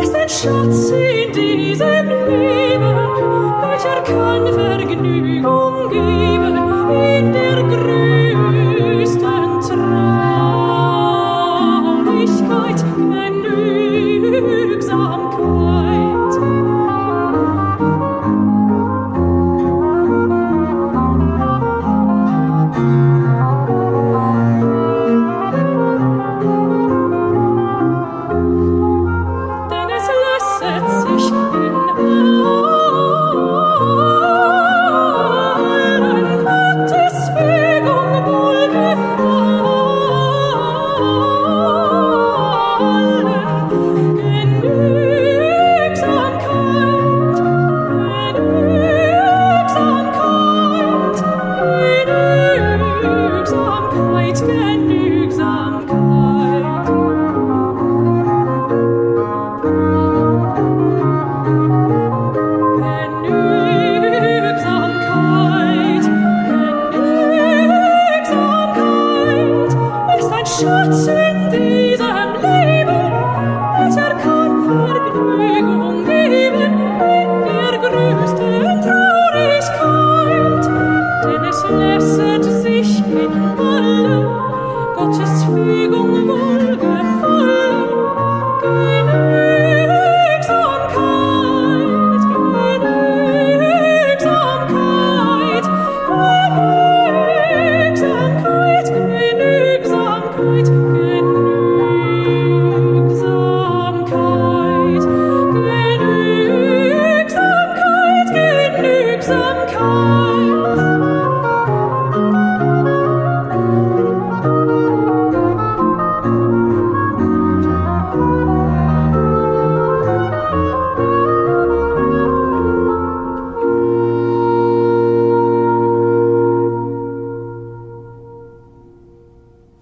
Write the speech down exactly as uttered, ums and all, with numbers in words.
ist ein Schatz in diesem Leben, welcher kann Vergnügung geben in der größten Traurigkeit, Genügsamkeit. Denn es lässet sich in allen Gottes Fügung wohlgefallen. Genügsamkeit, Genügsamkeit, Genügsamkeit, Genügsamkeit. Genügsamkeit, Genügsamkeit ist ein Schatz in diesem Leben, welcher kann Vergnügung geben in der größten Traurigkeit. Denn es lässet sich in alle Gottes Fügung wohlgefallen. Genügsamkeit, Genügsamkeit, Genügsamkeit, Genügsamkeit, Genügsamkeit, Genügsamkeit, Genügsamkeit.